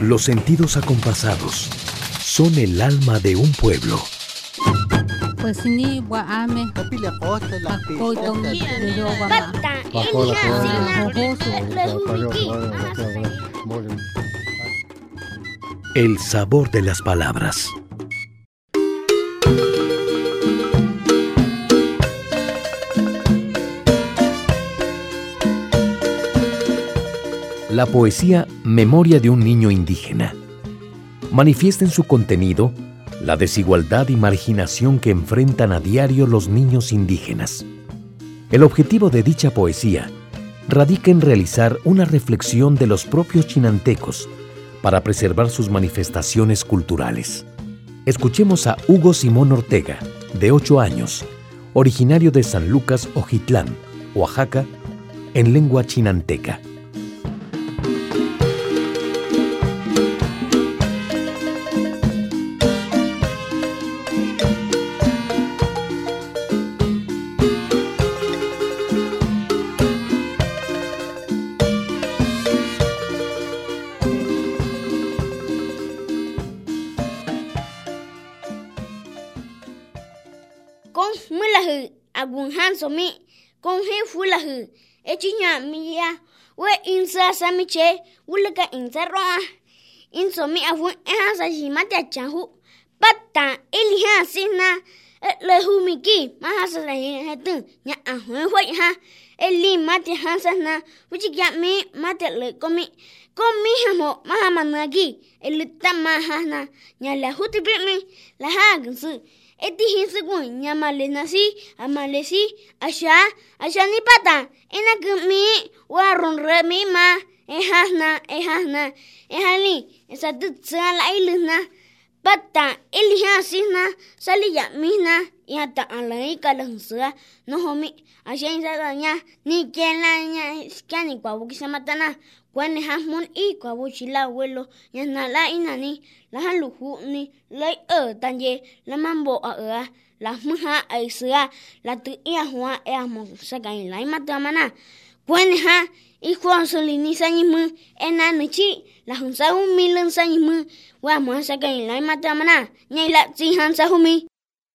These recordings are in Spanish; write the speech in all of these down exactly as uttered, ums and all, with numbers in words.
Los sentidos acompasados son el alma de un pueblo. Pues ni guame. El sabor de las palabras. La poesía Memoria de un niño indígena manifiesta en su contenido la desigualdad y marginación que enfrentan a diario los niños indígenas. El objetivo de dicha poesía radica en realizar una reflexión de los propios chinantecos para preservar sus manifestaciones culturales. Escuchemos a Hugo Simón Ortega, de ocho años, originario de San Lucas, Ojitlán, Oaxaca, en lengua chinanteca. Con mulahu agunhan somi con he fulahu echinya miya we insa samiche wulaka insa roa insomi afu eha sa jimate achahu patta ilha sina le humiki mahasa la hetu nya ahu hoi ha eli mate hasana wichikya mi mate le komi komi hamo mahamanagi elitama hana nya la hutibimi la hagunsu eti hinsugun nyamale nasi amalesi asha asha ni pata ena kumi warun remi ma ehasna ehasna ehali esa tutsa la iluna pata ilha sina saliya mina yata alai kalansa no homi asha insanya ni kelanya skani kwa bukisamatana kwani hasmun i kwa buchila abuelo yana la inani la haluhu ni lai ở tanje la mambo ở la mha ai sữa la tự ia hoa e mo sagai lai matamana kwani ha i kwa solini sanyimu ena nichi la hunsa un milen sanyimu wa mo sagai lai matamana nyai la chi hansa humi.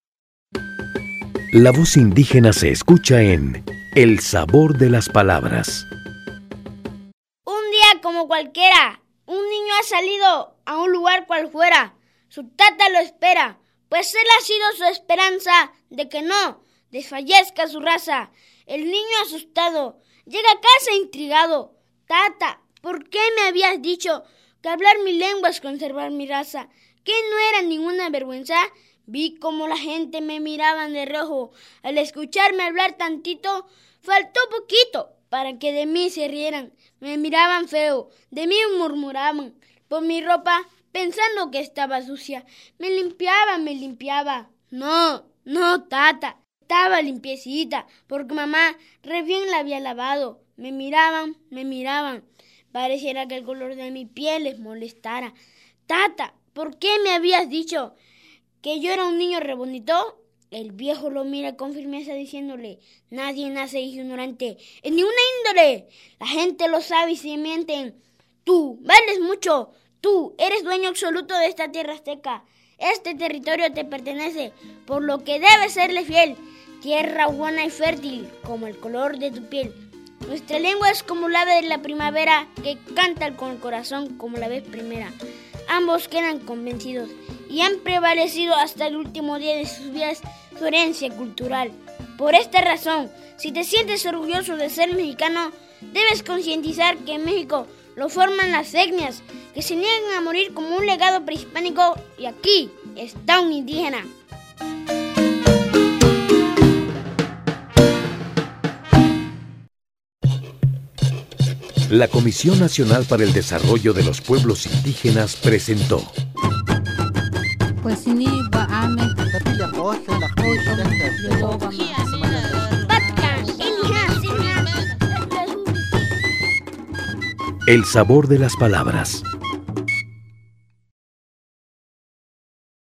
La voz indígena se escucha en El sabor de las palabras. Un día como cualquiera, un niño ha salido a un lugar cual fuera. Su tata lo espera, pues él ha sido su esperanza de que no desfallezca su raza. El niño asustado llega a casa intrigado. Tata, ¿por qué me habías dicho que hablar mi lengua es conservar mi raza? ¿Que no era ninguna vergüenza? Vi cómo la gente me miraba de reojo. Al escucharme hablar tantito, faltó poquito para que de mí se rieran. Me miraban feo, de mí murmuraban por mi ropa, pensando que estaba sucia. Me limpiaba, me limpiaba. No, no, tata, estaba limpiecita, porque mamá re bien la había lavado. Me miraban, me miraban. Pareciera que el color de mi piel les molestara. Tata, ¿por qué me habías dicho que yo era un niño re bonito? El viejo lo mira con firmeza diciéndole: nadie nace ignorante en ninguna índole. La gente lo sabe y se mienten. Tú vales mucho. Tú eres dueño absoluto de esta tierra azteca. Este territorio te pertenece, por lo que debes serle fiel. Tierra buena y fértil, como el color de tu piel. Nuestra lengua es como el ave de la primavera, que canta con el corazón como la vez primera. Ambos quedan convencidos y han prevalecido hasta el último día de sus vidas su herencia cultural. Por esta razón, si te sientes orgulloso de ser mexicano, debes concientizar que en México lo forman las etnias, que se niegan a morir como un legado prehispánico, y aquí está un indígena. La Comisión Nacional para el Desarrollo de los Pueblos Indígenas presentó Pues ni guame. El sabor de las palabras.